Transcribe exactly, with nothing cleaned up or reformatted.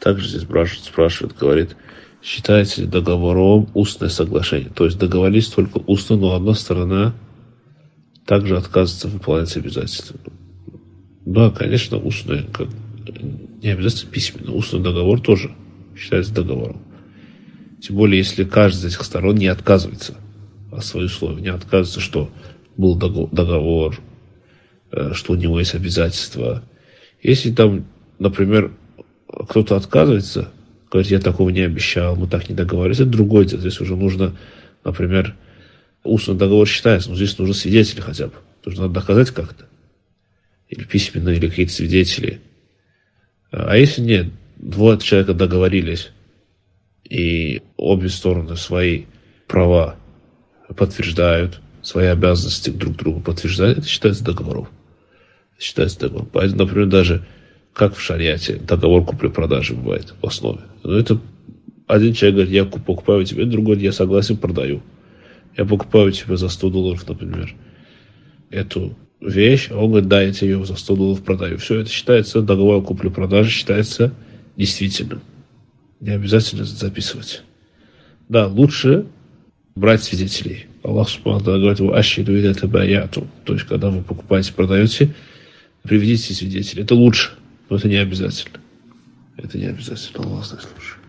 Также здесь спрашивает, спрашивает, говорит, считается ли договором устное соглашение? То есть договорились только устно, но одна сторона также отказывается выполнять обязательства. Да, конечно, устное, как, не обязательно письменно, устный договор тоже считается договором. Тем более, если каждая из этих сторон не отказывается от своих условий, не отказывается, что был договор, что у него есть обязательства. Если там, например, кто-то отказывается, говорит, я такого не обещал, мы так не договорились, это другое дело. Здесь уже нужно, например, устный договор считается, но здесь нужны свидетели хотя бы. Потому что надо доказать как-то. Или письменно, или какие-то свидетели. А если нет, двое человека договорились, и обе стороны свои права подтверждают, свои обязанности друг другу подтверждают, это считается договором. Это считается договором. Поэтому, например, даже как в шариате договор купли-продажи бывает в основе. Но это один человек говорит, я покупаю у тебя, другой говорит, я согласен, продаю. Я покупаю у тебя за сто долларов, например, эту вещь, а он говорит, да, я тебе ее за сто долларов продаю. Все это считается, договор купли-продажи считается действительным. Не обязательно записывать. Да, лучше брать свидетелей. Аллах Субхану ва Тааля говорит, «Ашхиду ида табаятум». То есть, когда вы покупаете, продаете, приведите свидетелей. Это лучше, но это не обязательно. Это не обязательно. Аллах знает лучше.